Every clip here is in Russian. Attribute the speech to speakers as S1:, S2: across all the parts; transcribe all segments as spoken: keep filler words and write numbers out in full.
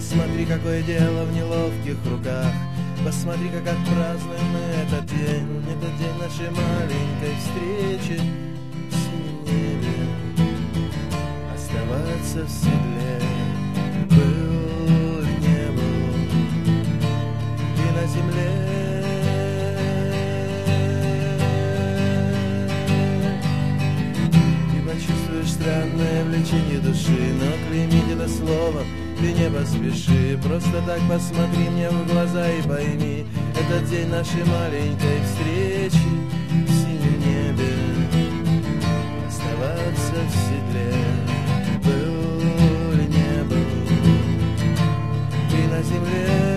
S1: Посмотри, какое дело в неловких руках. Посмотри, как отпразднуем мы этот день. Этот день нашей маленькой встречи в синем небе. Оставаться в седле, был или не был, и на земле. И почувствуешь странное влечение души, но клеймить это словом ты не поспеши. Просто так посмотри мне в глаза и пойми, этот день нашей маленькой встречи в синем небе. Оставаться в седле, был или не был, и на земле.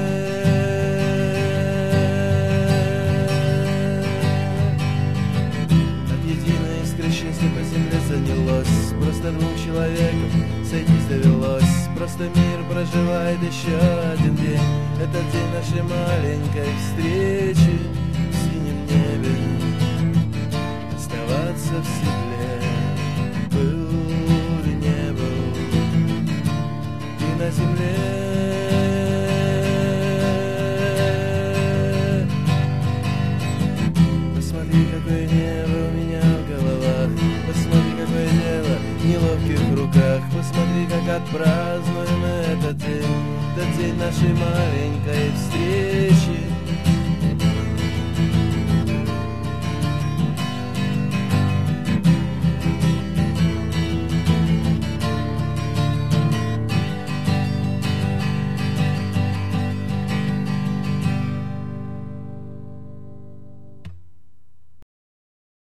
S1: От единой искры счастья по земле занялось. Просто двум человекам сойтись довелось. Просто мир проживает еще один день. Этот день нашей маленькой встречи в синем небе. Оставаться в седле, был или не был, и на земле. Посмотри, какое небо у меня в головах. Посмотри, какое дело в неловких руках. Посмотри, как отпразднуем этот день, этот день нашей маленькой встречи